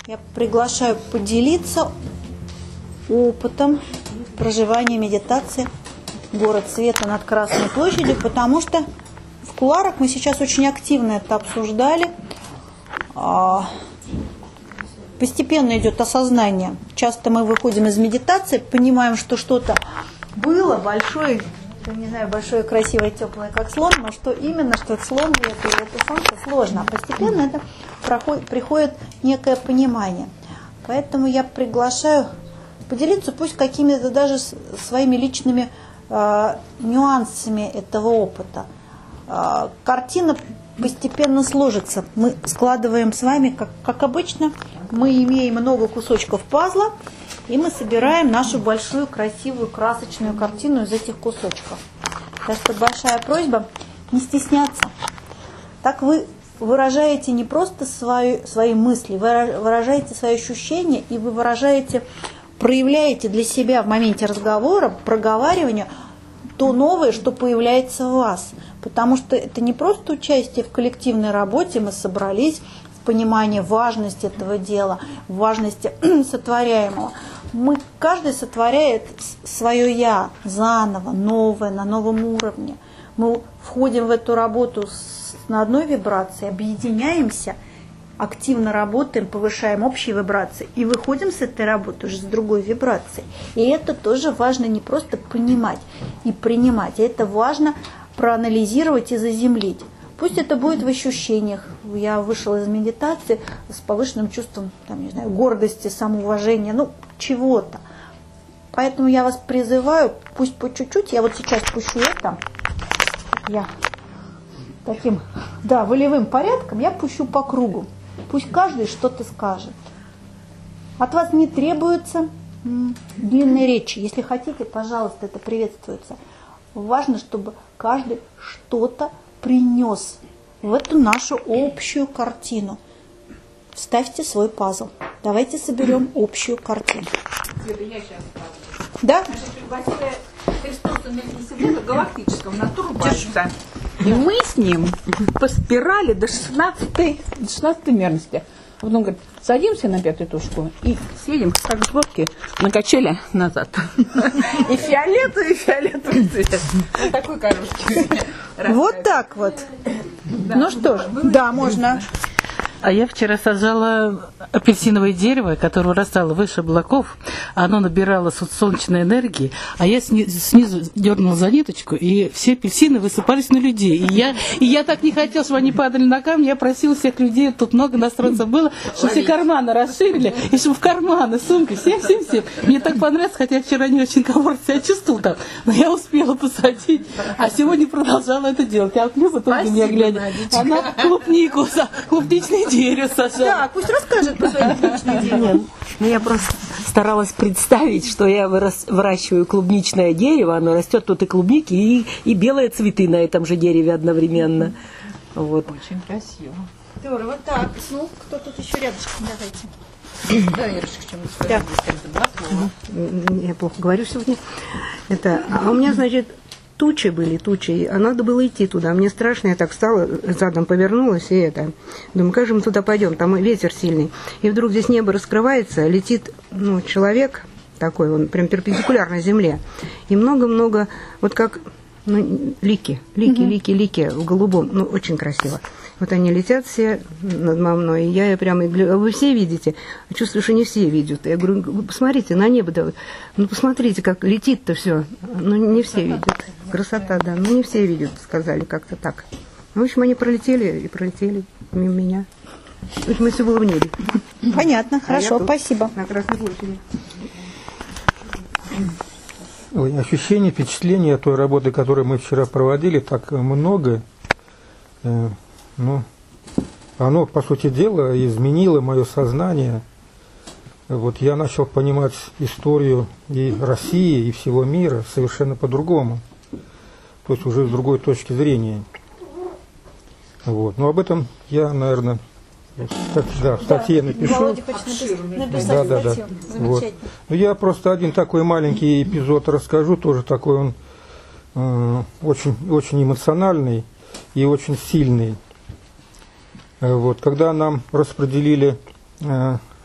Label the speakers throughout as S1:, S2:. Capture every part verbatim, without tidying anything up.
S1: Я приглашаю поделиться опытом проживания медитации «Город света» над Красной площадью, потому что в кулуарах мы сейчас очень активно это обсуждали. Постепенно идет осознание. Часто мы выходим из медитации, понимаем, что что-то было большое, не знаю, большое, красивое, теплое, как слон, но что именно, что это слон, и это, и это солнце, сложно. А постепенно это проходит, приходит некое понимание. Поэтому я приглашаю поделиться пусть какими-то даже своими личными э, нюансами этого опыта. Э, картина постепенно сложится. Мы складываем с вами, как, как обычно, мы имеем много кусочков пазла, и мы собираем нашу большую, красивую, красочную картину из этих кусочков. Так что большая просьба не стесняться. Так вы выражаете не просто свои, свои мысли, вы выражаете свои ощущения, и вы выражаете, проявляете для себя в моменте разговора, проговаривания то новое, что появляется в вас. Потому что это не просто участие в коллективной работе, мы собрались в понимании важности этого дела, важности сотворяемого. Мы, каждый сотворяет свое «я» заново, новое, на новом уровне. Мы входим в эту работу с, на одной вибрации, объединяемся, активно работаем, повышаем общие вибрации и выходим с этой работы уже с другой вибрацией. И это тоже важно не просто понимать и принимать, а это важно проанализировать и заземлить. Пусть это будет в ощущениях. Я вышла из медитации с повышенным чувством, там, не знаю, гордости, самоуважения, ну, чего-то. Поэтому я вас призываю, пусть по чуть-чуть, я вот сейчас пущу это, я таким, да, волевым порядком, я пущу по кругу. Пусть каждый что-то скажет. От вас не требуется м, длинной речи. Если хотите, пожалуйста, это приветствуется. Важно, чтобы каждый что-то принес в эту нашу общую картину. Вставьте свой пазл. Давайте соберем общую картину.
S2: Я сейчас
S1: да?
S2: пригласили Христоса Мельхиседека галактического на турбача. И мы с ним по спирали до шестнадцатой, до шестнадцатой мерности. А потом говорит, садимся на пятую точку и съедем, как с лодки, на качели назад. И фиолетовый, и фиолетовый цвет. Вот такой короткий.
S1: Вот так вот. Ну что ж, да, можно.
S3: А я вчера сажала апельсиновое дерево, которое растало выше облаков. Оно набирало солнечной энергии, а я снизу дернула за ниточку, и все апельсины высыпались на людей. И я, и я так не хотела, чтобы они падали на камни. Я просила всех людей, тут много настроенцев было, чтобы все карманы расширили, и чтобы в карманы, сумки, всем-всем-всем. Мне так понравилось, хотя я вчера не очень комфортно себя чувствовала там, но я успела посадить, а сегодня продолжала это делать. А вот Люба тоже меня глядя. Она клубнику, клубничный дерево сажала.
S1: Да, пусть расскажет про свои клубничные дерева.
S4: Ну, я просто старалась представить, что я вырас, выращиваю клубничное дерево, оно растет тут и клубники, и, и белые цветы на этом же дереве одновременно. Вот.
S2: Очень красиво.
S1: Здорово, вот так. Ну, кто тут еще рядышком, давайте.
S2: Да, Ирочка, чем-то
S1: Да.
S2: Два слова.
S4: Я плохо говорю сегодня. Это, а у меня, значит, тучи были, тучи, а надо было идти туда. Мне страшно, я так встала, задом повернулась, и это. Думаю, как же мы туда пойдем, там ветер сильный. И вдруг здесь небо раскрывается, летит, ну, человек такой, он прям перпендикулярно земле. И много-много, вот как, ну, лики, лики, угу. лики, лики в голубом, ну, очень красиво. Вот они летят все над мной, и я прямо говорю, а вы все видите? Чувствую, что не все видят. Я говорю, посмотрите на небо, да, ну посмотрите, как летит-то все. Ну не все видят. Красота, да, ну не все видят, сказали как-то так. В общем, они пролетели и пролетели мимо меня. В общем, все было в небе.
S1: Понятно, хорошо,
S4: а
S1: спасибо.
S4: На Красной площади.
S5: Ой, ощущения, впечатления от той работы, которую мы вчера проводили, так много. Ну, оно, по сути дела, изменило мое сознание. Вот я начал понимать историю и России, и всего мира совершенно по-другому. То есть уже с другой точки зрения. Вот. Но об этом я, наверное, да, в статье
S1: да,
S5: напишу.
S1: Володя хочет написать
S5: да, да,
S1: статью.
S5: Да. Вот. Ну, я просто один такой маленький эпизод расскажу, тоже такой он э, очень, очень эмоциональный и очень сильный. Вот, когда нам распределили э,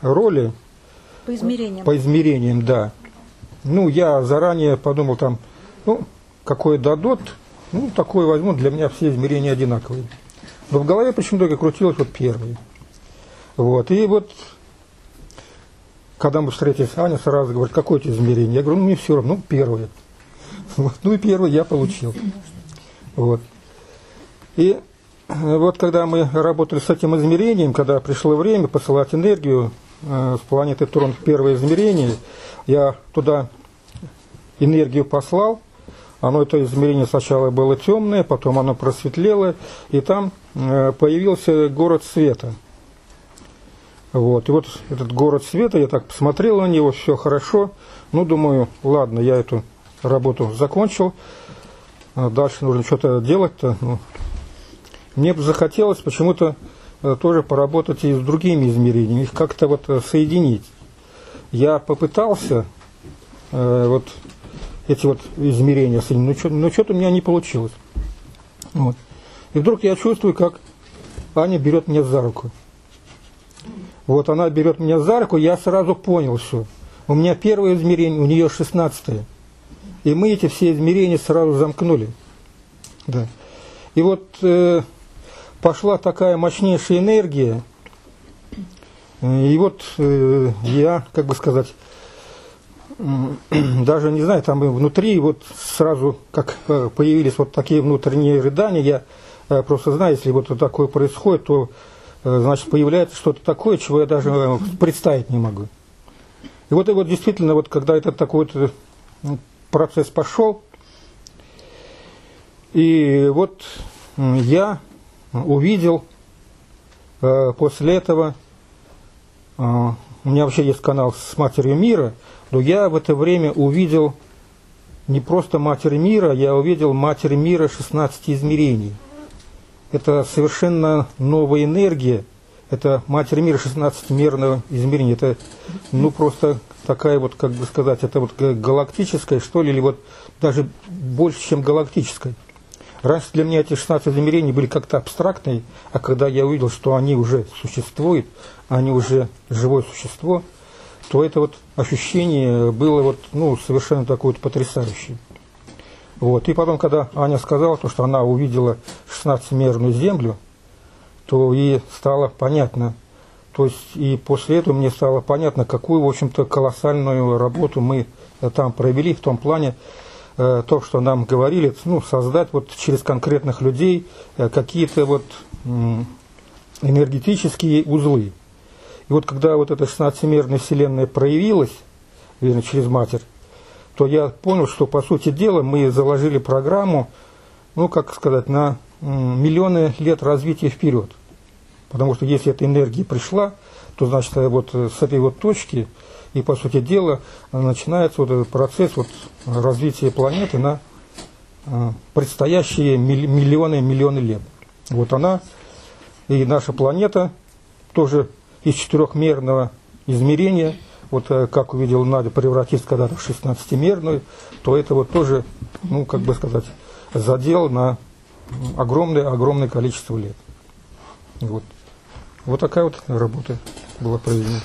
S5: роли.
S1: По измерениям.
S5: По измерениям, да. Ну, я заранее подумал там, ну, какой дадут, ну, такой возьму, для меня все измерения одинаковые. Но в голове почему-то только крутилось вот первое. Вот, и вот, когда мы встретились, Аня сразу говорит, какое это измерение? Я говорю, ну, мне все равно, ну, первое. Вот, ну, и первое я получил. Вот. И вот когда мы работали с этим измерением, когда пришло время посылать энергию э, с планеты Трон в первое измерение, я туда энергию послал. Оно, это измерение сначала было темное, потом оно просветлело, и там э, появился город света. Вот. И вот этот город света, я так посмотрел на него, все хорошо. Ну, думаю, ладно, я эту работу закончил. Дальше нужно что-то делать-то. Ну, мне бы захотелось почему-то э, тоже поработать и с другими измерениями, их как-то вот э, соединить. Я попытался э, вот эти вот измерения соединить, но что-то у меня не получилось. Вот. И вдруг я чувствую, как Аня берет меня за руку. Вот она берет меня за руку, я сразу понял все. У меня первое измерение, у нее шестнадцатое. И мы эти все измерения сразу замкнули. Да. И вот э, пошла такая мощнейшая энергия. И вот э, я, как бы сказать, э, даже не знаю, там внутри вот сразу, как э, появились вот такие внутренние рыдания, я э, просто знаю, если вот такое происходит, то э, значит появляется что-то такое, чего я даже э, представить не могу. И вот, и вот действительно, вот когда этот такой вот процесс пошел, и вот я увидел э, после этого, э, у меня вообще есть канал с Матерью Мира, но я в это время увидел не просто Матерь Мира, я увидел Матерь Мира шестнадцати измерений. Это совершенно новая энергия, это Матерь Мира шестнадцатимерного измерения, это ну просто такая вот, как бы сказать, это вот галактическая, что ли, или вот даже больше, чем галактическая. Раньше для меня эти шестнадцать измерений были как-то абстрактные, а когда я увидел, что они уже существуют, они уже живое существо, то это вот ощущение было вот, ну, совершенно такое вот потрясающее. Вот. И потом, когда Аня сказала, то, что она увидела шестнадцатимерную Землю, то ей стало понятно. То есть и после этого мне стало понятно, какую, в общем-то, колоссальную работу мы там провели в том плане, э, то, что нам говорили, ну, создать вот через конкретных людей э, какие-то вот э, энергетические узлы. И вот когда вот эта шестнадцатимерная Вселенная проявилась, верно, через Матерь, то я понял, что, по сути дела, мы заложили программу, ну, как сказать, на э, миллионы лет развития вперед. Потому что если эта энергия пришла, то, значит, вот с этой вот точки, и, по сути дела, начинается вот этот процесс вот развития планеты на предстоящие миллионы и миллионы лет. Вот она и наша планета тоже из четырехмерного измерения, вот как увидела Надя, превратится когда-то в шестнадцатимерную, то это вот тоже, ну, как бы сказать, задел на огромное-огромное количество лет. Вот. Вот такая вот работа была проведена.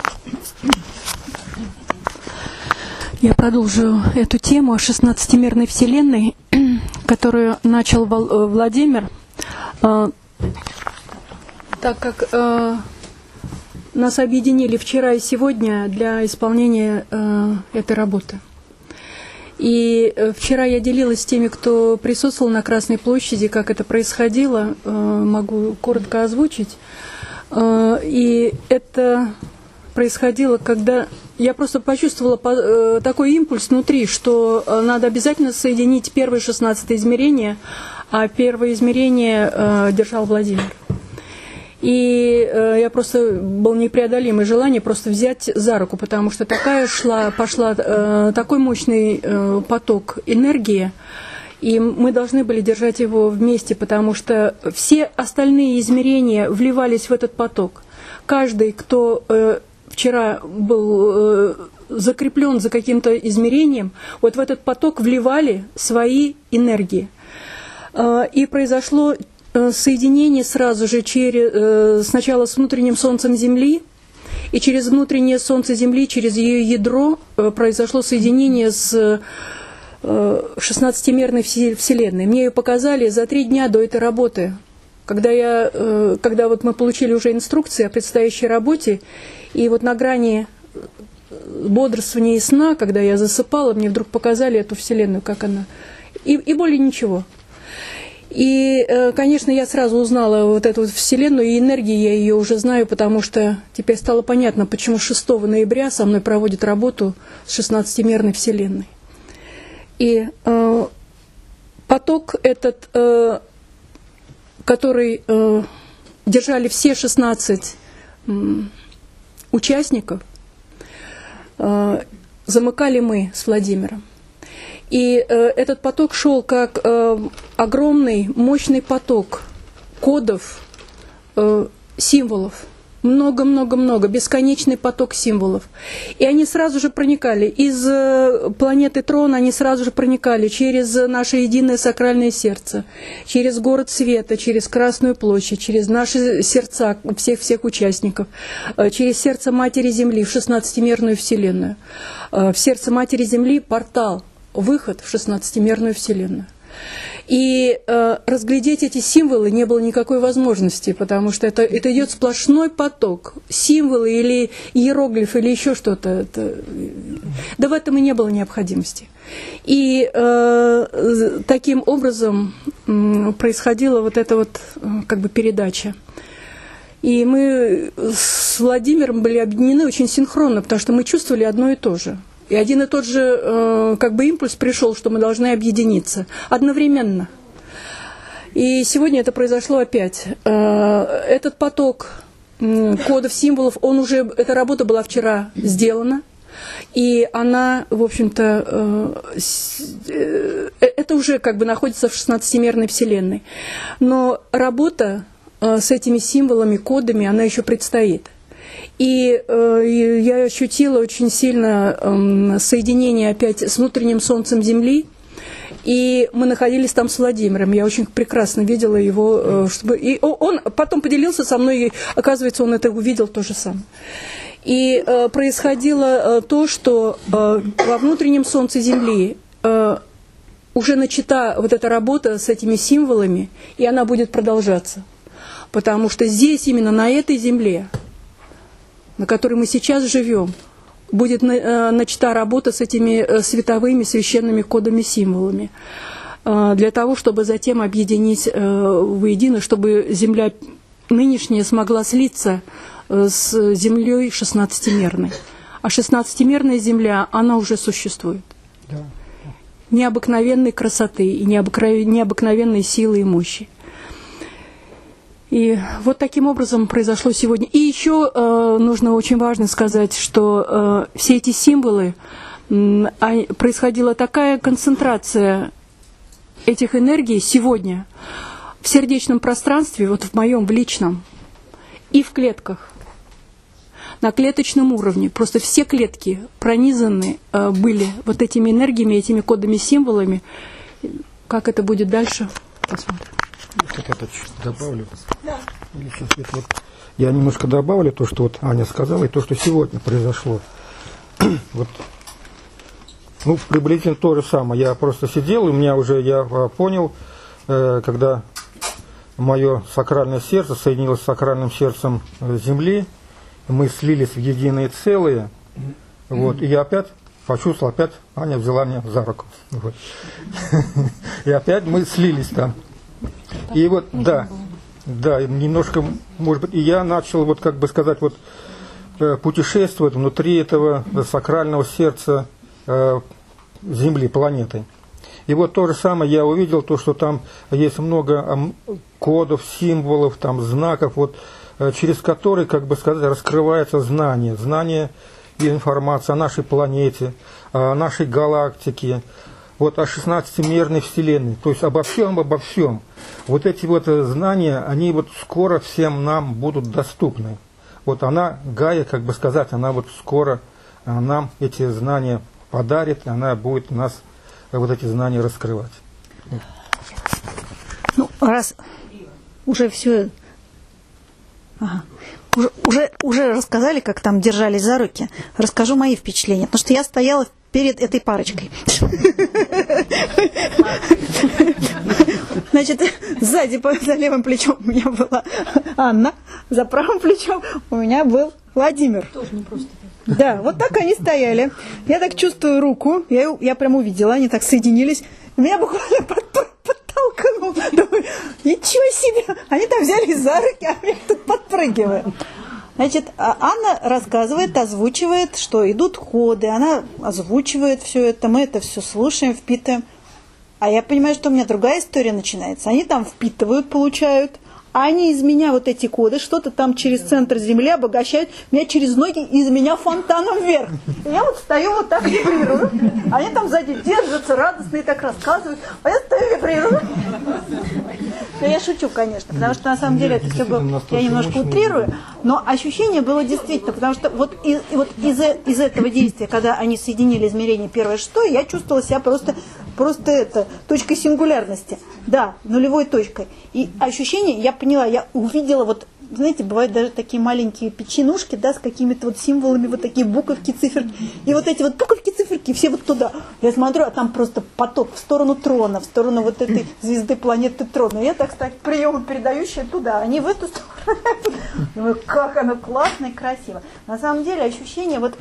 S6: Я продолжу эту тему о шестнадцатимерной Вселенной, которую начал Владимир, так как нас объединили вчера и сегодня для исполнения этой работы. И вчера я делилась с теми, кто присутствовал на Красной площади, как это происходило, могу коротко озвучить. И это происходило, когда я просто почувствовала такой импульс внутри, что надо обязательно соединить первое шестнадцатое измерение, а первое измерение держал Владимир. И я просто, было непреодолимое желание просто взять за руку, потому что такая шла, пошла такой мощный поток энергии, и мы должны были держать его вместе, потому что все остальные измерения вливались в этот поток. Каждый, кто э, вчера был э, закреплен за каким-то измерением, вот в этот поток вливали свои энергии. Э, и произошло э, соединение сразу же через, э, сначала с внутренним Солнцем Земли, И через внутреннее Солнце Земли, через ее ядро произошло соединение с шестнадцатимерной Вселенной. Мне ее показали за три дня до этой работы. Когда, я, когда вот мы получили уже инструкции о предстоящей работе, и вот на грани бодрствования и сна, когда я засыпала, мне вдруг показали эту Вселенную, как она. И, и более ничего. И, конечно, я сразу узнала вот эту вот Вселенную, и энергии я ее уже знаю, потому что теперь стало понятно, почему шестого ноября со мной проводят работу с шестнадцатимерной Вселенной. И э, поток этот, э, который э, держали все шестнадцать э, участников, э, замыкали мы с Владимиром. И э, этот поток шел как э, огромный, мощный поток кодов, э, символов. Много-много-много, бесконечный поток символов. И они сразу же проникали. Из э, планеты Трон они сразу же проникали через наше единое сакральное сердце, через город света, через Красную площадь, через наши сердца всех-всех участников, э, через сердце Матери Земли в шестнадцатимерную Вселенную. Э, в сердце Матери Земли портал, выход в шестнадцатимерную Вселенную. И э, разглядеть эти символы не было никакой возможности, потому что это, это идет сплошной поток. Символы или иероглифы, или еще что-то. Это... Да в этом и не было необходимости. И э, таким образом э, происходила вот эта вот э, как бы передача. И мы с Владимиром были объединены очень синхронно, потому что мы чувствовали одно и то же. И один и тот же э, как бы импульс пришел, что мы должны объединиться одновременно. И сегодня это произошло опять. Э, этот поток э, кодов, символов, он уже, эта работа была вчера сделана. И она, в общем-то, э, э, это уже как бы находится в шестнадцатимерной Вселенной. Но работа э, с этими символами, кодами, она еще предстоит. И э, я ощутила очень сильно э, соединение опять с внутренним Солнцем Земли. И мы находились там с Владимиром. Я очень прекрасно видела его. Э, чтобы... И он потом поделился со мной, и, оказывается, он это увидел то же самое. И э, происходило э, то, что э, во внутреннем Солнце Земли э, уже начата вот эта работа с этими символами, и она будет продолжаться. Потому что здесь, именно на этой Земле, на которой мы сейчас живем, будет начата работа с этими световыми священными кодами, символами, для того, чтобы затем объединить воедино, чтобы Земля нынешняя смогла слиться с Землей шестнадцатимерной. А шестнадцатимерная Земля, она уже существует. Да. Необыкновенной красоты и необыкновенной силы и мощи. И вот таким образом произошло сегодня. И еще э, нужно очень важно сказать, что э, все эти символы, э, происходила такая концентрация этих энергий сегодня в сердечном пространстве, вот в моем, в личном, и в клетках, на клеточном уровне. Просто все клетки пронизаны э, были вот этими энергиями, этими кодами, символами. Как это будет дальше, посмотрим.
S5: Вот это чуть добавлю. Да. Вот я немножко добавлю то, что вот Аня сказала, и то, что сегодня произошло. Вот, ну, приблизительно то же самое. Я просто сидел, и у меня уже, я понял, э, когда мое сакральное сердце соединилось с сакральным сердцем Земли, мы слились в единое целое, вот, и я опять почувствовал, опять Аня взяла меня за руку. Вот. И опять мы слились там. И вот, да, да, немножко, может быть, и я начал, вот как бы сказать, вот путешествовать внутри этого сакрального сердца э, Земли, планеты. И вот то же самое я увидел, то, что там есть много кодов, символов, там, знаков, вот, через которые, как бы сказать, раскрывается знание, знание и информация о нашей планете, о нашей галактике, вот о шестнадцатимерной Вселенной, то есть обо всем, обо всем. Вот эти вот знания, они вот скоро всем нам будут доступны. Вот она, Гая, как бы сказать, она вот скоро нам эти знания подарит, и она будет нас вот эти знания раскрывать.
S1: Ну, раз уже все... Ага. уже, уже, уже рассказали, как там держались за руки. Расскажу мои впечатления. Потому что я стояла перед этой парочкой. Значит, сзади, за левым плечом у меня была Анна, за правым плечом у меня был Владимир. Тоже не просто. Да, вот так они стояли. Я так чувствую руку, я, я прям увидела, они так соединились. Меня буквально под, подтолкнул. Думаю, ничего себе, они там взялись за руки, а я тут подпрыгиваю. Значит, Анна рассказывает, озвучивает, что идут ходы, она озвучивает все это, мы это все слушаем, впитываем. А я понимаю, что у меня другая история начинается. Они там впитывают, получают, а они из меня вот эти коды, что-то там через центр Земли обогащают, меня через ноги и из меня фонтаном вверх. И я вот стою вот так вибрирую, они там сзади держатся, радостные так рассказывают, а я стою вибрирую. Но я шучу, конечно, потому что на самом деле это все было, я немножко утрирую, но ощущение было действительно, потому что вот, из, вот из, из этого действия, когда они соединили измерение первое и шестое, я чувствовала себя просто, просто это, точкой сингулярности, да, нулевой точкой. И ощущение, я поняла, я увидела вот, знаете, бывают даже такие маленькие печенушки, да, с какими-то вот символами, вот такие буковки, циферки. И вот эти вот буковки, циферки, все вот туда. Я смотрю, а там просто поток в сторону трона, в сторону вот этой звезды планеты Трона. Я, так сказать, приемы передающие туда, они в эту сторону. Думаю, как оно классно и красиво. На самом деле ощущение вот...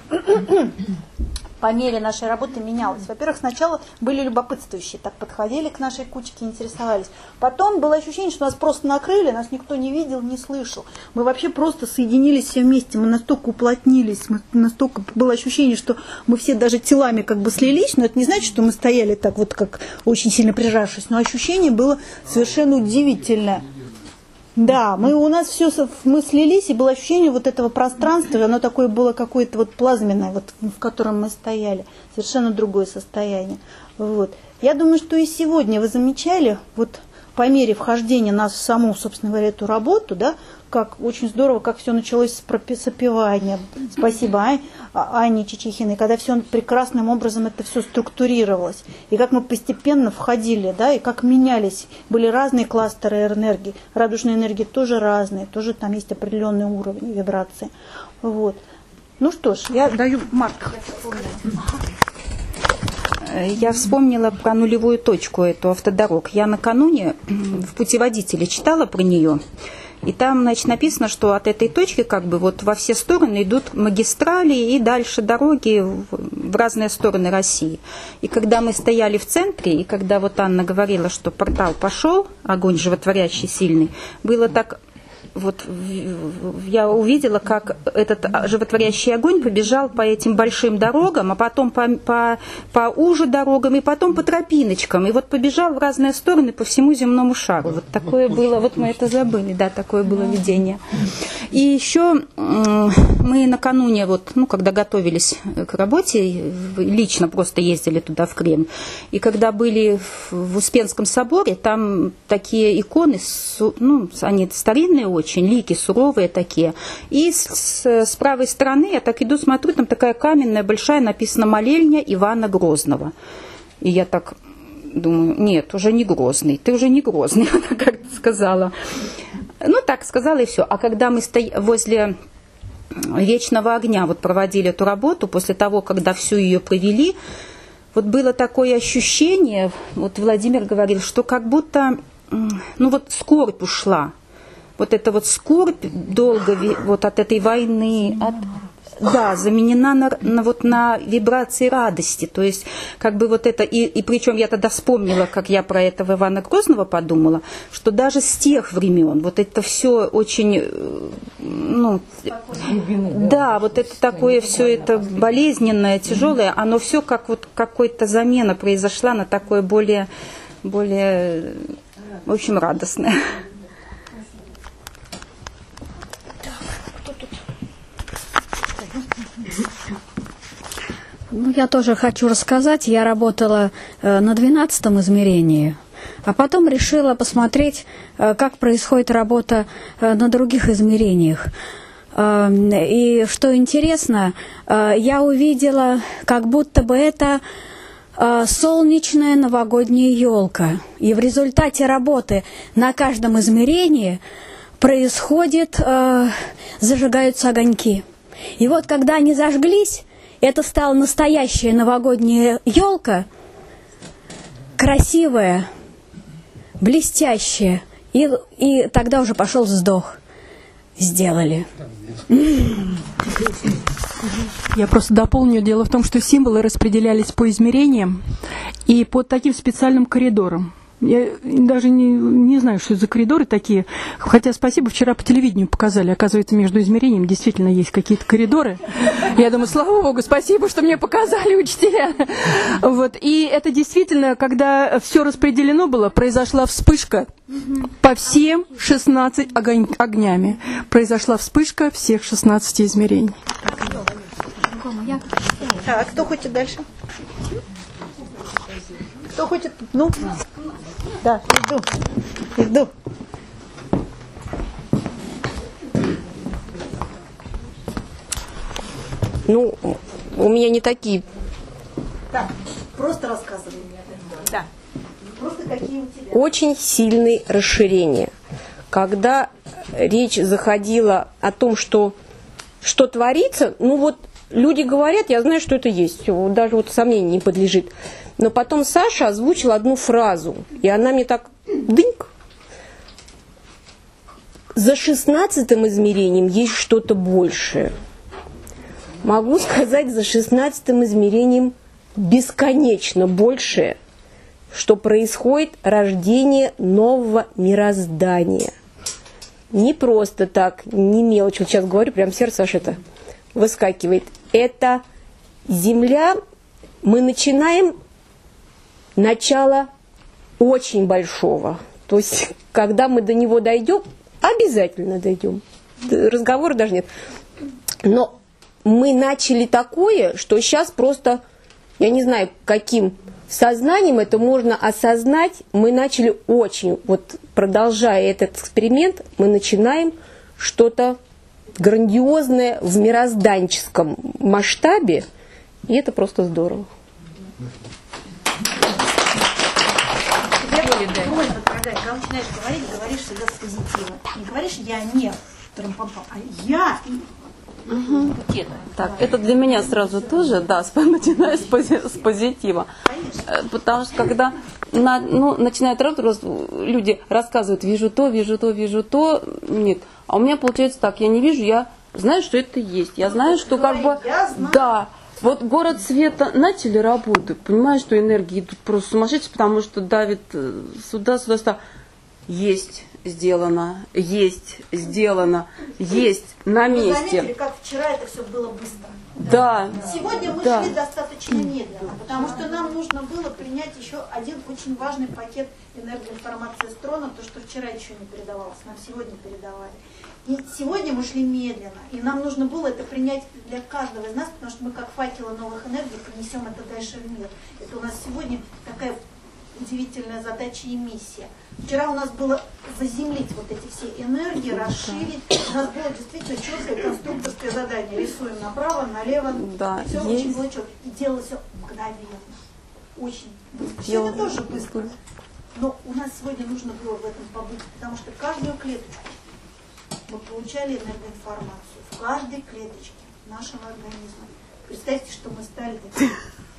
S1: по мере нашей работы менялось. Во-первых, сначала были любопытствующие, так подходили к нашей кучке, интересовались. Потом было ощущение, что нас просто накрыли, нас никто не видел, не слышал. Мы вообще просто соединились все вместе, мы настолько уплотнились, мы настолько было ощущение, что мы все даже телами как бы слились, но это не значит, что мы стояли так вот как очень сильно прижавшись, но ощущение было совершенно удивительное. Да, мы у нас все, мы слились, и было ощущение вот этого пространства, оно такое было какое-то вот плазменное, вот, в котором мы стояли, совершенно другое состояние. Вот. Я думаю, что и сегодня вы замечали, вот по мере вхождения нас в саму, собственно говоря, эту работу, да, как очень здорово, как все началось с прописания. Спасибо Ань, Ане Чечихиной, когда все прекрасным образом это все структурировалось. И как мы постепенно входили, да, и как менялись. Были разные кластеры энергии. Радужные энергии тоже разные, тоже там есть определенные уровни вибрации. Вот. Ну что ж, я даю Марк.
S7: Я вспомнила про нулевую точку эту автодорог. Я накануне в путеводителе читала про нее. И там, значит, написано, что от этой точки как бы вот во все стороны идут магистрали и дальше дороги в разные стороны России. И когда мы стояли в центре, и когда вот Анна говорила, что портал пошел, огонь животворящий сильный, было так... Вот я увидела, как этот животворящий огонь побежал по этим большим дорогам, а потом по, по, по уже дорогам, и потом по тропиночкам. И вот побежал в разные стороны по всему земному шару. Вот такое было, вот мы это забыли, да, такое было видение. И еще мы накануне, вот, ну, когда готовились к работе, лично просто ездили туда, в Кремль. И когда были в Успенском соборе, там такие иконы, ну, они старинные очень, очень лики суровые такие. И с, с правой стороны я так иду, смотрю, там такая каменная большая, написано «Молельня Ивана Грозного». И я так думаю, нет, уже не Грозный, ты уже не Грозный, она как-то сказала. Ну так сказала и все. А когда мы стояли возле Вечного огня, вот проводили эту работу, после того, когда всю ее провели, вот было такое ощущение, вот Владимир говорил, что как будто, ну вот скорбь ушла. Вот эта вот скорбь долго вот от этой войны, от, да, заменена на, на, вот на вибрации радости. То есть, как бы вот это, и, и причем я тогда вспомнила, как я про этого Ивана Грозного подумала, что даже с тех времен вот это все очень, ну, да, вот это такое все это болезненное, тяжелое, оно все как вот какой-то замена произошла на такое более, более, в общем, радостное.
S8: Ну, я тоже хочу рассказать. Я работала э, на двенадцатом измерении, а потом решила посмотреть, э, как происходит работа э, на других измерениях. Э, и что интересно, э, я увидела, как будто бы это э, солнечная новогодняя елка. И в результате работы на каждом измерении происходит, э, зажигаются огоньки. И вот когда они зажглись, это стала настоящая новогодняя елка, красивая, блестящая. И, и тогда уже пошел вздох. Сделали.
S6: Я просто дополню. Дело в том, что символы распределялись по измерениям и по таким специальным коридорам. Я даже не, не знаю, что это за коридоры такие. Хотя, спасибо, вчера по телевидению показали. Оказывается, между измерениями действительно есть какие-то коридоры. Я думаю, слава богу, спасибо, что мне показали учителя. Вот. И это действительно, когда все распределено было, произошла вспышка по всем шестнадцати огонь, огнями. Произошла вспышка всех шестнадцати измерений.
S1: Так, кто хочет дальше? Кто хочет? Ну, да, иду, иду.
S9: Ну, у меня не такие.
S1: Так, просто рассказывай. Да. Просто какие у тебя?
S9: Очень сильные расширения. Когда речь заходила о том, что, что творится, ну вот люди говорят, я знаю, что это есть, даже вот сомнению не подлежит. Но потом Саша озвучила одну фразу, и она мне так дыньк. За шестнадцатым измерением есть что-то большее. Могу сказать, за шестнадцатым измерением бесконечно большее, что происходит рождение нового мироздания. Не просто так, не мелочь. Вот сейчас говорю, прям сердце аж это выскакивает. Это Земля, мы начинаем начало очень большого. То есть, когда мы до него дойдем, обязательно дойдем. Разговора даже нет. Но мы начали такое, что сейчас просто, я не знаю, каким сознанием это можно осознать. Мы начали очень, вот продолжая этот эксперимент, мы начинаем что-то грандиозное в мирозданческом масштабе, и это просто здорово.
S1: Просьба, дорогая, когда начинаешь говорить, говоришь всегда с позитива. Не говоришь «я не», а «я».
S10: Угу. Так, это для меня сразу тоже, да, начинаю с, пози с позитива. Конечно. Потому что когда на, ну, начинают работать, люди рассказывают, вижу то, вижу то, вижу то, нет. А у меня получается так, я не вижу, я знаю, что это есть. Я знаю, что как бы, да, вот город света начали работать, понимаю, что энергии идут просто сумасшедшие, потому что давит сюда, сюда, сюда. Есть сделано, есть сделано, есть на месте.
S1: Вы заметили, как вчера это все было быстро?
S10: Да.
S1: Сегодня мы
S10: да.
S1: шли достаточно медленно, потому что нам нужно было принять еще один очень важный пакет энергоинформации с трона, то, что вчера еще не передавалось, нам сегодня передавали. И сегодня мы шли медленно, и нам нужно было это принять для каждого из нас, потому что мы как факелы новых энергий принесем это дальше в мир. Это у нас сегодня такая удивительная задача и миссия. Вчера у нас было заземлить вот эти все энергии, расширить. У нас было действительно четкое конструкторское задание. Рисуем направо, налево.
S10: Да,
S1: все
S10: есть.
S1: очень было четко. И делалось все мгновенно. Очень быстро. Все это тоже быстро. Но у нас сегодня нужно было в этом побыть, потому что каждую клеточку мы получали энергоинформацию. В каждой клеточке нашего организма. Представьте, что мы стали такими.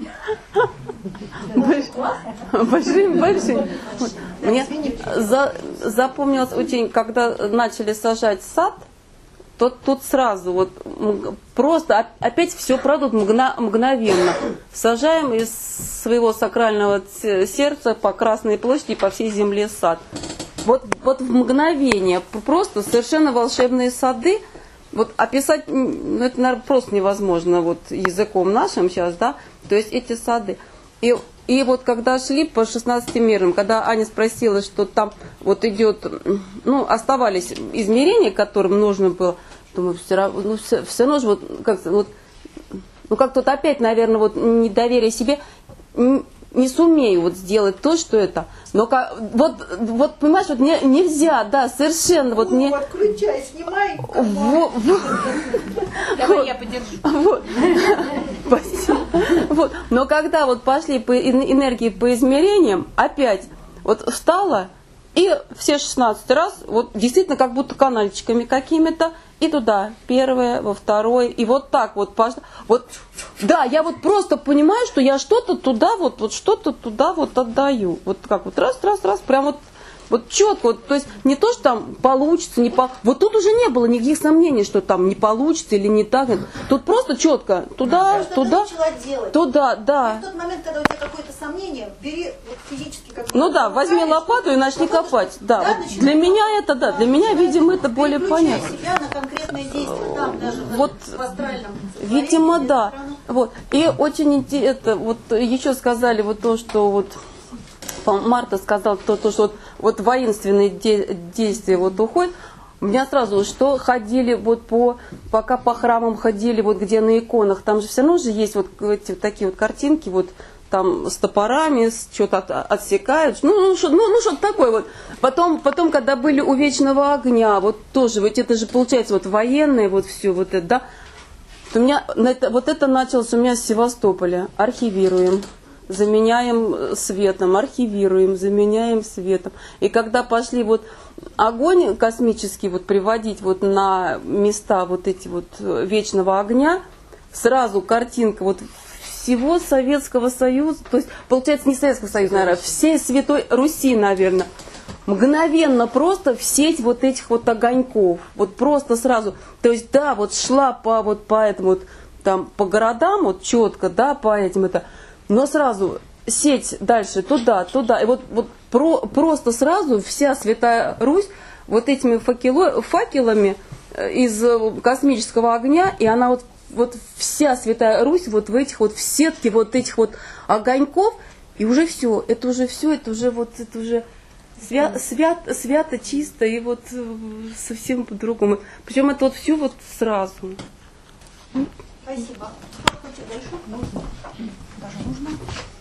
S10: Большие, большие. Мне за, запомнилось очень, когда начали сажать сад, то тут сразу вот просто опять все правда мгновенно. Сажаем из своего сакрального сердца по Красной площади по всей земле сад. Вот, вот в мгновение просто совершенно волшебные сады. Вот описать, ну, это, наверное, просто невозможно вот языком нашим сейчас, да, то есть эти сады. И, и вот когда шли по шестнадцати мирам, когда Аня спросила, что там вот идет, ну, оставались измерения, которым нужно было, думаю, все равно, ну, все, все равно же вот, как, вот, ну, как-то вот опять, наверное, вот недоверие себе, не сумею вот сделать то, что это. Но как, вот, вот, понимаешь, вот не, нельзя, да, совершенно вот не.
S1: Отключай, снимай.
S10: Вот, вот.
S2: Давай я подержу.
S10: Вот. Спасибо. Вот. Но когда вот пошли по энергии по измерениям, опять вот встала И все шестнадцать раз, вот действительно как будто канальчиками какими-то, и туда, первое, во второй, и вот так вот, вот, да, я вот просто понимаю, что я что-то туда, вот, вот что-то туда вот отдаю, вот как вот раз, раз, раз, прям вот, вот четко, вот, то есть не то, что там получится, не по... вот тут уже не было никаких сомнений, что там не получится или не так, тут просто четко, туда,
S1: Что
S10: туда, туда, да.
S1: И в тот момент, когда у тебя какое-то сомнение, бери вот физически как
S10: Ну да, возьми лопату и начни копать. Да, да, вот для меня это, да, для меня, видимо, это более понятно.
S1: Себя на конкретные действия, там, даже
S10: вот,
S1: в астральном
S10: видимо, да. Вот. И очень интересно, вот еще сказали вот то, что вот Марта сказала, то, то что вот, вот воинственные де действия вот уходят. У меня сразу, что ходили вот по, пока по храмам ходили, вот где на иконах, там же все равно же есть вот эти вот такие вот картинки, вот там с топорами, что-то от, отсекают, ну, ну, что, ну, ну что-то такое вот. Потом, потом, когда были у Вечного Огня, вот тоже, вот это же получается вот военное, вот все вот это, да. У меня, это, вот это началось у меня с Севастополя, архивируем. Заменяем светом, архивируем, заменяем светом. И когда пошли вот огонь космический вот приводить вот на места вот эти вот Вечного Огня, сразу картинка вот всего Советского Союза, то есть получается не Советского Союза, наверное, всей Святой Руси, наверное, мгновенно просто в сеть вот этих вот огоньков, вот просто сразу, то есть да, вот шла по вот по этому вот там по городам вот четко, да, по этим это. Но сразу сеть дальше туда, туда. И вот, вот про, просто сразу вся Святая Русь вот этими факело, факелами из космического огня, и она вот, вот вся Святая Русь вот в этих вот в сетке вот этих вот огоньков, и уже все, это уже все, это уже вот это уже свя, свят, свято, чисто, и вот совсем по-другому. Причем это вот все вот сразу.
S1: Спасибо. Хочешь дальше? Даже нужно.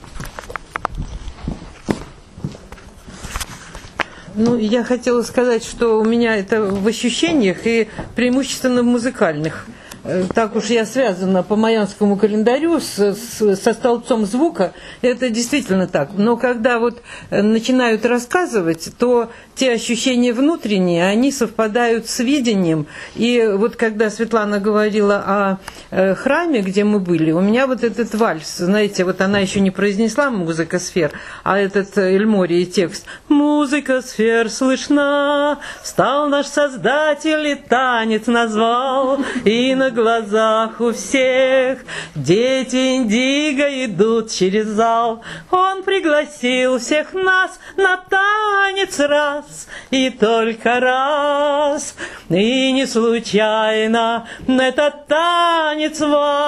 S11: Ну, я хотела сказать, что у меня это в ощущениях и преимущественно в музыкальных. Так уж я связана по майянскому календарю с, с, со столбцом звука, это действительно так. Но когда вот начинают рассказывать, то те ощущения внутренние, они совпадают с видением. И вот когда Светлана говорила о э, храме, где мы были, у меня вот этот вальс, знаете, вот она еще не произнесла «Музыка сфер», а этот Эльморий текст «Музыка сфер слышна, встал наш Создатель и танец назвал, и на глазах у всех дети индиго идут через зал. Он пригласил всех нас на танец раз, и только раз, и не случайно этот танец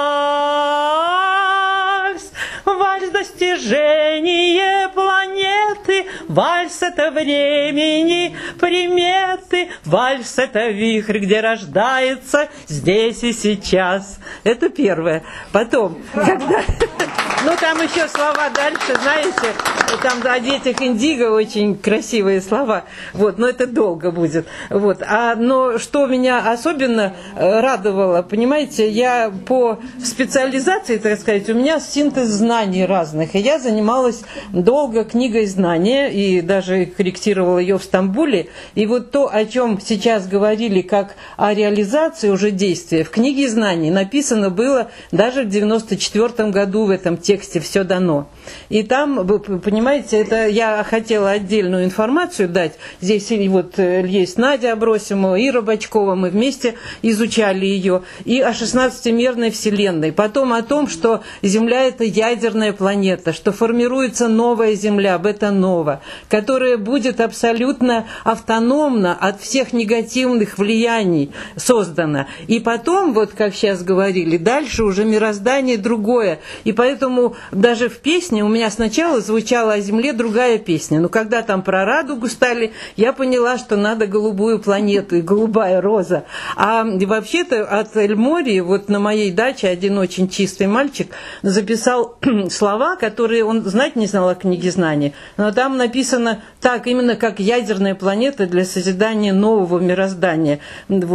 S11: вальс. Вальс — достижение планеты, вальс — это времени приметы, вальс — это вихрь, где рождается здесь и сейчас. Это первое. Потом, когда... Ну, там еще слова дальше, знаете, там о детях индиго очень красивые слова, вот, но это долго будет, вот. А, но что меня особенно радовало, понимаете, я по специализации, так сказать, у меня синтез знаний разных, и я занималась долго книгой знания, и даже корректировала ее в Стамбуле, и вот то, о чем сейчас говорили, как о реализации уже действия, в книге знаний написано было даже в девяносто четвёртом году в этом тексте «Все дано». И там, вы понимаете, это я хотела отдельную информацию дать. Здесь вот есть Надя Абросимова и Рыбачкова, мы вместе изучали ее. И о шестнадцатимерной Вселенной. Потом о том, что Земля — это ядерная планета, что формируется новая Земля, бета-нова, которая будет абсолютно автономна от всех негативных влияний создана. И потом, вот как сейчас говорили, дальше уже мироздание другое. И поэтому даже в песне у меня сначала звучала о Земле другая песня, но когда там про радугу стали, я поняла, что надо голубую планету и голубая роза. А вообще-то от Эльмории, вот на моей даче один очень чистый мальчик записал слова, которые он знать не знал о книге знаний, но там написано так, именно как ядерная планета для созидания нового мироздания. Вот.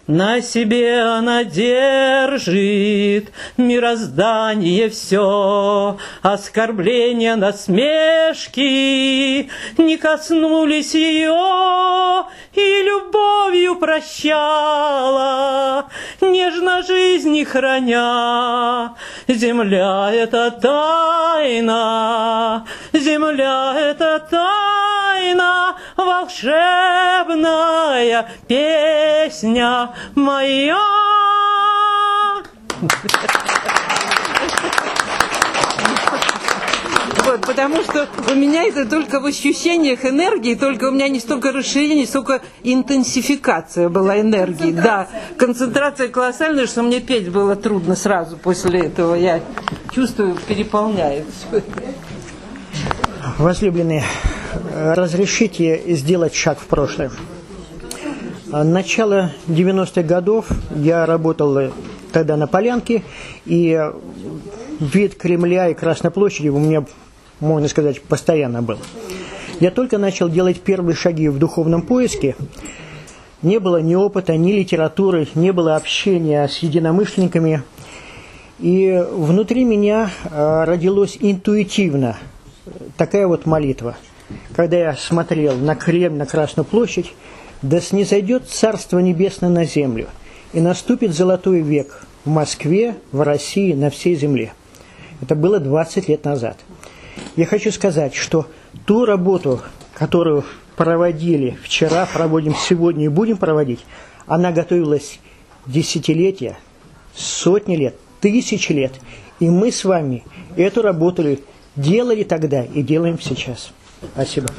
S11: на себе она держит мироздание все. Оскорбления, насмешки не коснулись ее, и любовью прощала, нежно жизни храня. Земля — это тайна, земля — это тайна, волшебная песня моя.
S12: Вот, потому что у меня это только в ощущениях энергии, только у меня не столько расширение, сколько интенсификация была энергии. Да, концентрация колоссальная, что мне петь было трудно сразу после этого. Я чувствую, переполняет.
S13: Возлюбленные, разрешите сделать шаг в прошлое. Начало девяностых годов я работал тогда на Полянке, и вид Кремля и Красной площади у меня, можно сказать, постоянно был. Я только начал делать первые шаги в духовном поиске. Не было ни опыта, ни литературы, не было общения с единомышленниками. И внутри меня родилась интуитивно такая вот молитва. Когда я смотрел на Кремль, на Красную площадь: «Да снизойдет Царство Небесное на землю, и наступит золотой век в Москве, в России, на всей земле». Это было двадцать лет назад. Я хочу сказать, что ту работу, которую проводили вчера, проводим сегодня и будем проводить, она готовилась десятилетия, сотни лет, тысячи лет. И мы с вами эту работу делали тогда и делаем сейчас. Спасибо.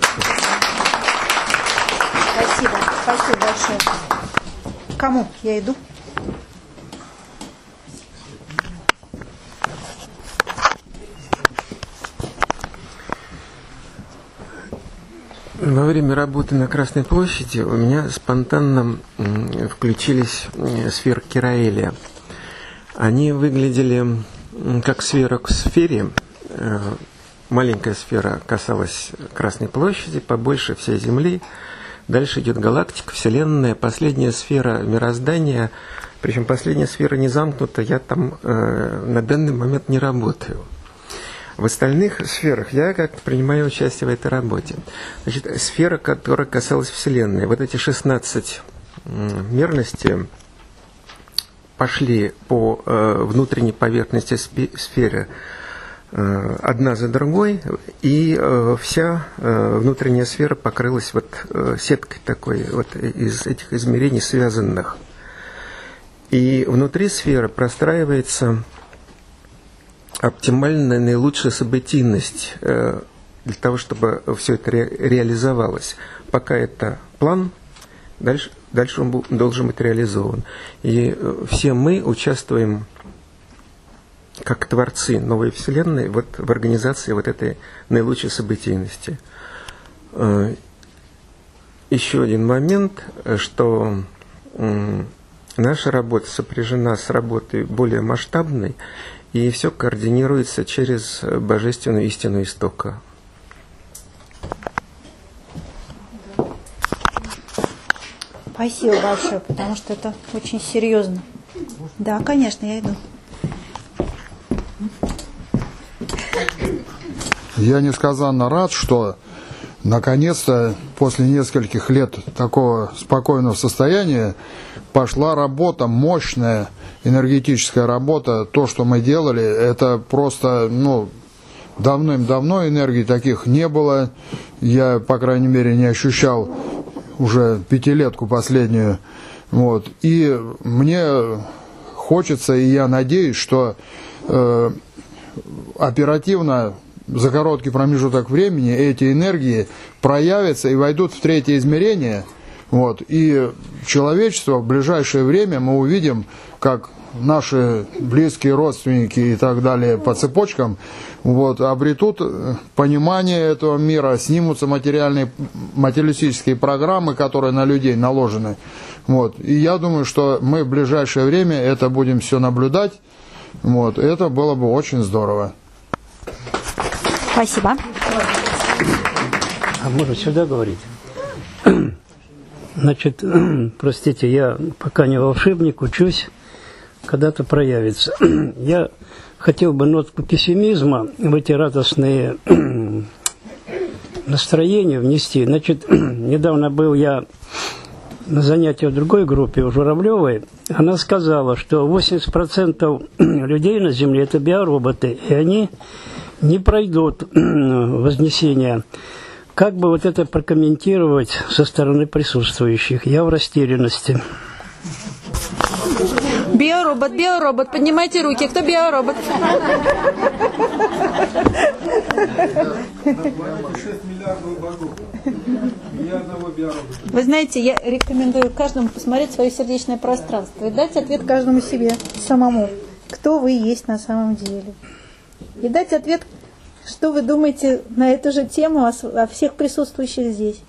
S1: Спасибо. Спасибо большое. Кому я иду?
S14: Во время работы на Красной площади у меня спонтанно включились сферки Раэля. Они выглядели как сфера к сфере. Маленькая сфера касалась Красной площади, побольше всей Земли. Дальше идет галактика, Вселенная, последняя сфера мироздания. Причем последняя сфера не замкнута, я там э, на данный момент не работаю. В остальных сферах я как принимаю участие в этой работе. Значит, сфера, которая касалась Вселенной, вот эти шестнадцать э, мерностей пошли по э, внутренней поверхности спи- сферы э, одна за другой, и э, вся э, внутренняя сфера покрылась вот э, сеткой такой вот из этих измерений связанных. И внутри сферы простраивается оптимальная, наилучшая событийность э, для того, чтобы все это ре- реализовалось. Пока это план, дальше, дальше он бу- должен быть реализован. И э, все мы участвуем как творцы новой Вселенной вот, в организации вот этой наилучшей событийности. Э, еще один момент, что э, наша работа сопряжена с работой более масштабной, и все координируется через божественную истину истока.
S1: Спасибо большое, потому что это очень серьезно. Да, конечно, я иду.
S15: Я несказанно рад, что наконец-то после нескольких лет такого спокойного состояния пошла работа, мощная энергетическая работа. То, что мы делали, это просто, ну, давным-давно энергии таких не было. Я, по крайней мере, не ощущал уже пятилетку последнюю. Вот. И мне хочется, и я надеюсь, что э, оперативно за короткий промежуток времени эти энергии проявятся и войдут в третье измерение. Вот. И человечество в ближайшее время мы увидим, как наши близкие родственники и так далее по цепочкам вот, обретут понимание этого мира, снимутся материальные, материалистические программы, которые на людей наложены. Вот. И я думаю, что мы в ближайшее время это будем все наблюдать. Вот. Это было бы очень здорово.
S1: Спасибо.
S16: А может сюда говорить? Значит, простите, я пока не волшебник, учусь, когда-то проявится. Я хотел бы нотку пессимизма в эти радостные настроения внести. Значит, недавно был я на занятии в другой группе, у Журавлевой. Она сказала, что восемьдесят процентов людей на Земле – это биороботы, и они не пройдут вознесения. Как бы вот это прокомментировать со стороны присутствующих? Я в растерянности.
S1: Биоробот, биоробот, поднимайте руки. Кто биоробот? Вы знаете, я рекомендую каждому посмотреть свое сердечное пространство и дать ответ каждому себе самому, кто вы есть на самом деле. И дать ответ, что вы думаете на эту же тему о, о всех присутствующих здесь.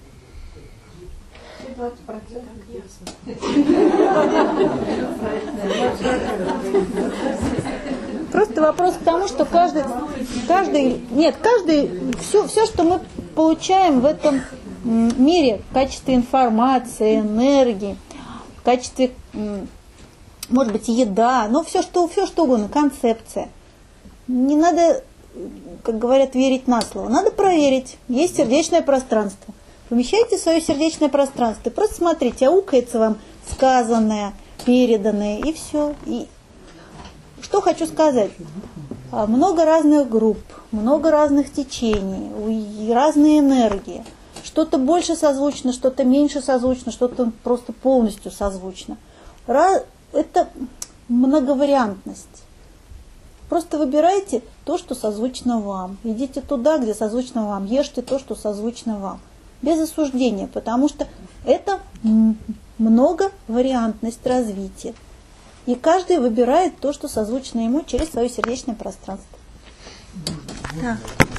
S1: Просто вопрос к тому, что каждый, каждый, нет, каждый, все, все, что мы получаем в этом мире в качестве информации, энергии, в качестве, может быть, еда, но все что, все что угодно, концепция. Не надо, как говорят, верить на слово. Надо проверить. Есть сердечное пространство. Помещайте свое сердечное пространство. И просто смотрите, аукается вам сказанное, переданное, и все. И что хочу сказать. Много разных групп, много разных течений, разные энергии. Что-то больше созвучно, что-то меньше созвучно, что-то просто полностью созвучно. Это многовариантность. Просто выбирайте то, что созвучно вам. Идите туда, где созвучно вам. Ешьте то, что созвучно вам. Без осуждения, потому что это многовариантность развития. И каждый выбирает то, что созвучно ему через свое сердечное пространство. Да.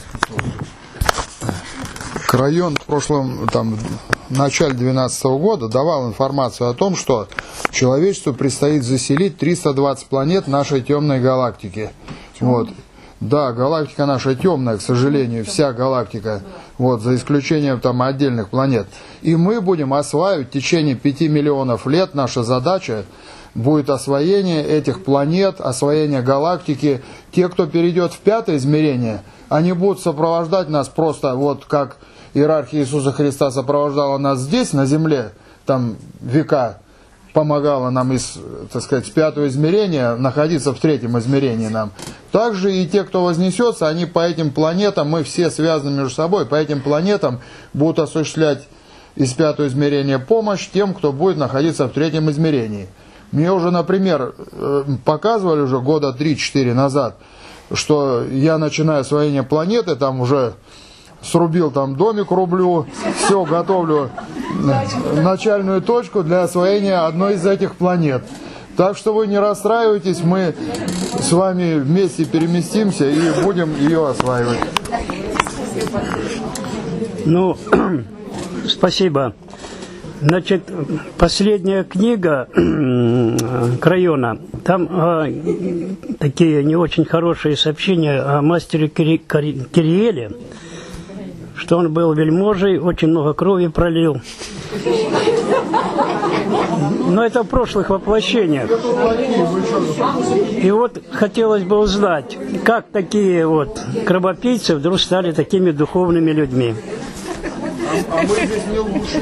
S15: Крайон в прошлом, там, в начале две тысячи двенадцатого года давал информацию о том, что человечеству предстоит заселить триста двадцать планет нашей темной галактики. Вот. Да, галактика наша темная, к сожалению, вся галактика, вот, за исключением там отдельных планет. И мы будем осваивать в течение пяти миллионов лет, наша задача будет освоение этих планет, освоение галактики. Те, кто перейдет в пятое измерение, они будут сопровождать нас просто вот как иерархия Иисуса Христа сопровождала нас здесь, на земле, там века, помогала нам из, так сказать, пятого измерения находиться в третьем измерении нам. Также и те, кто вознесется, они по этим планетам, мы все связаны между собой, по этим планетам будут осуществлять из пятого измерения помощь тем, кто будет находиться в третьем измерении. Мне уже, например, показывали уже года три-четыре назад, что я начинаю освоение планеты, там уже срубил там домик, рублю, все, готовлю начальную точку для освоения одной из этих планет. Так что вы не расстраивайтесь, мы с вами вместе переместимся и будем ее осваивать.
S16: Ну, спасибо. Значит, последняя книга Крайона, там э, такие не очень хорошие сообщения о мастере Кири, Кири, Кириэле, что он был вельможей, очень много крови пролил. Но это в прошлых воплощениях. И вот хотелось бы узнать, как такие вот кровопийцы вдруг стали такими духовными людьми.
S15: А мы здесь не лучше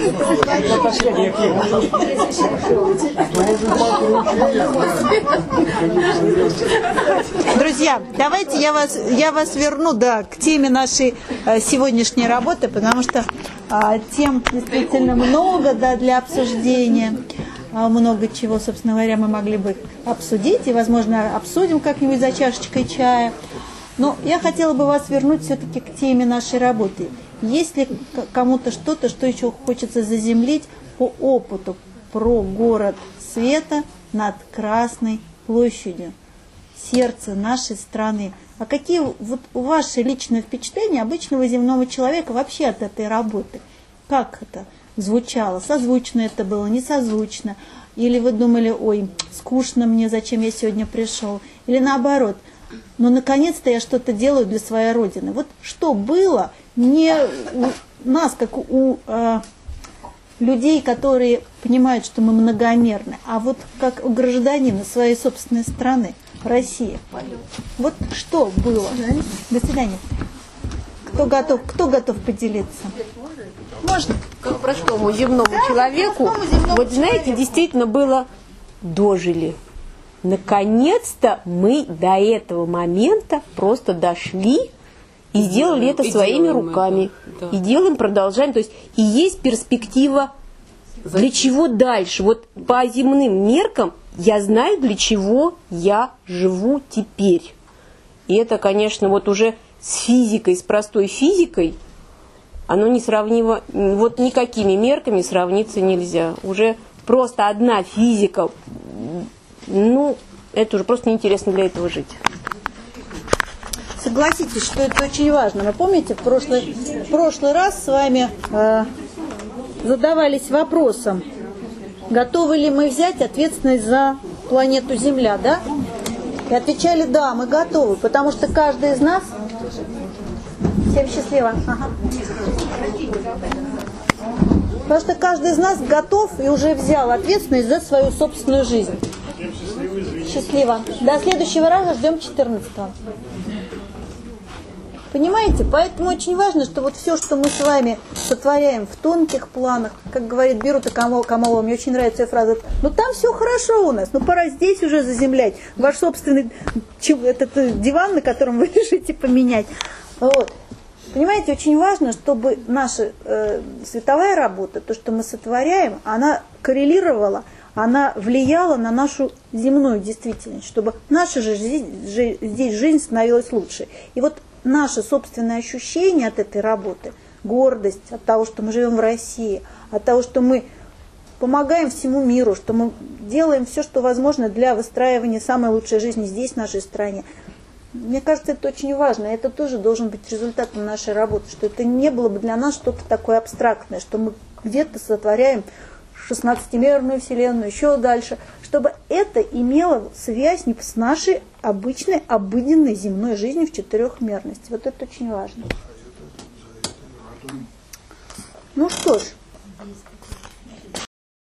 S15: всех.
S1: Друзья, давайте я вас, я вас верну, да, к теме нашей э, сегодняшней работы, потому что э, тем действительно много, да, для обсуждения. Э, много чего, собственно говоря, мы могли бы обсудить, и, возможно, обсудим как-нибудь за чашечкой чая. Но я хотела бы вас вернуть все-таки к теме нашей работы. Есть ли кому-то что-то, что еще хочется заземлить по опыту про город света над Красной площадью, сердце нашей страны? А какие вот ваши личные впечатления обычного земного человека вообще от этой работы? Как это звучало? Созвучно это было, не созвучно? Или вы думали, ой, скучно мне, зачем я сегодня пришел? Или наоборот, ну наконец-то я что-то делаю для своей Родины. Вот что было не у нас, как у э, людей, которые понимают, что мы многомерны, а вот как у гражданина своей собственной страны, России. Вот что было? До свидания. Кто готов, кто готов поделиться? Можно?
S9: Как простому земному да, человеку, простому земному вот знаете, человеку. Действительно было дожили. Наконец-то мы до этого момента просто дошли и сделали это и своими руками. Это. Да. И делаем, продолжаем. То есть и есть перспектива, Зачем? Для чего дальше. Вот по земным меркам я знаю, для чего я живу теперь. И это, конечно, вот уже с физикой, с простой физикой, оно не сравнимо, вот никакими мерками сравниться нельзя. Уже просто одна физика, ну, это уже просто неинтересно для этого жить.
S1: Согласитесь, что это очень важно. Вы помните, в прошлый, в прошлый раз с вами э, задавались вопросом, готовы ли мы взять ответственность за планету Земля, да? И отвечали, да, мы готовы, потому что каждый из нас... Всем счастливо. Ага. Потому что каждый из нас готов и уже взял ответственность за свою собственную жизнь. Счастливо. До следующего раза ждем четырнадцатого. Понимаете? Поэтому очень важно, что вот все, что мы с вами сотворяем в тонких планах, как говорит Бирута Камолова, мне очень нравится эта фраза, ну там все хорошо у нас, ну пора здесь уже заземлять, ваш собственный этот диван, на котором вы лежите, поменять. Вот. Понимаете, очень важно, чтобы наша э, световая работа, то, что мы сотворяем, она коррелировала, она влияла на нашу земную действительность, чтобы наша же жизнь, жи, здесь жизнь становилась лучше. И вот наше собственное ощущение от этой работы, гордость от того, что мы живем в России, от того, что мы помогаем всему миру, что мы делаем все, что возможно для выстраивания самой лучшей жизни здесь, в нашей стране. Мне кажется, это очень важно. Это тоже должен быть результатом нашей работы, что это не было бы для нас что-то такое абстрактное, что мы где-то сотворяем шестнадцатимерную вселенную, еще дальше, чтобы это имело связь не с нашей обычной, обыденной земной жизнью в четырехмерности. Вот это очень важно. Ну что ж,